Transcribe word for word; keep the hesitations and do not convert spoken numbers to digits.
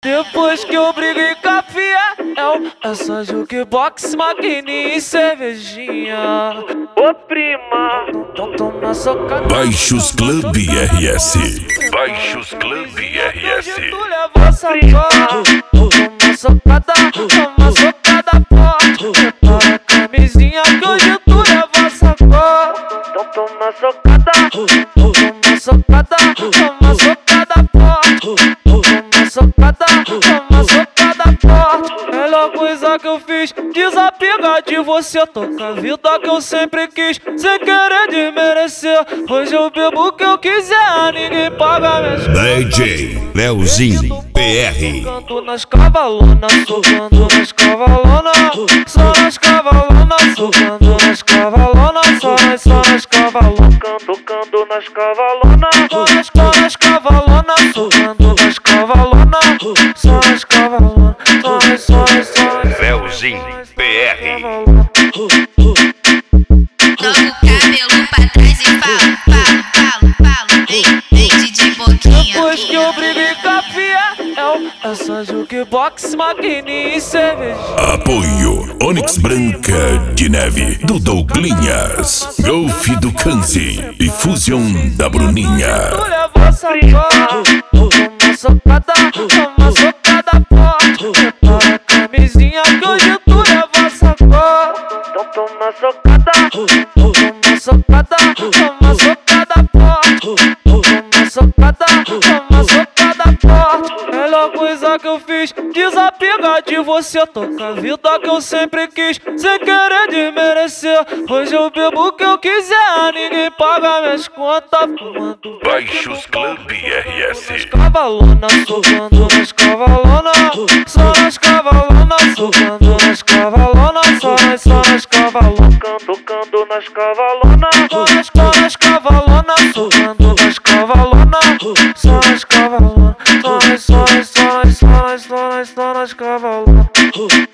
Depois que eu briguei com a Fiel, é só jukebox, maquininha e cervejinha. Ô prima, então toma socada. Baixos Club R S. Baixos Club R S. Hoje tu leva sacola, toma socada, toma socada forte. Prepara a camisinha que hoje tu leva sacola. Então toma socada, toma socada, toma socada forte. Toma socada, toma socada forte. Melhor coisa que eu fiz, desapegar de você. Toca a vida que eu sempre quis, sem querer desmerecer. Hoje eu bebo o que eu quiser, ninguém paga minhas contas. D J Leozinho P R. Socando nas cavalonas, socando nas cavalonas. Só nas cavalonas, socando nas cavalonas. Só nas, só nas cavalonas, tocando nas cavalonas. Só nas, só nas cavalonas, socando nas cavalonas. Só nas cavalonas, só nas, só nas, só nas. Leozinho P R. Joga o cabelo pra trás e fala, fala, fala, fala. Vem, vem D J Boquinha. Depois que eu briguei com a Fiel, é só jukebox, maquininha e cervejinha. Apoio Onyx Branca de Neve do Douglinhas, Golf do Kanzi e Fusion da Bruninha. Tu leva sacola, toma socada, toma socada forte. Prepara a camisinha que hoje tu leva sacola. Então toma socada, toma socada, toma socada forte. Toma socada, toma socada forte. Melhor coisa que eu fiz, desapegar de você. Toca a vida que eu sempre quis, sem querer desmerecer. Hoje eu bebo o que eu quiser, ninguém paga minhas contas. Fumando Baixos Club R S. cavalonas, socando nas cavalonas. Só nas cavalonas, socando nas cavalonas. Só nas, só nas cavalonas, tocando nas cavalonas. Só nas, só nas cavalonas, socando nas cavalonas. Só nas cavalonas, só nas, só nas, só nas, só nas, só nas, só nas cavalonas.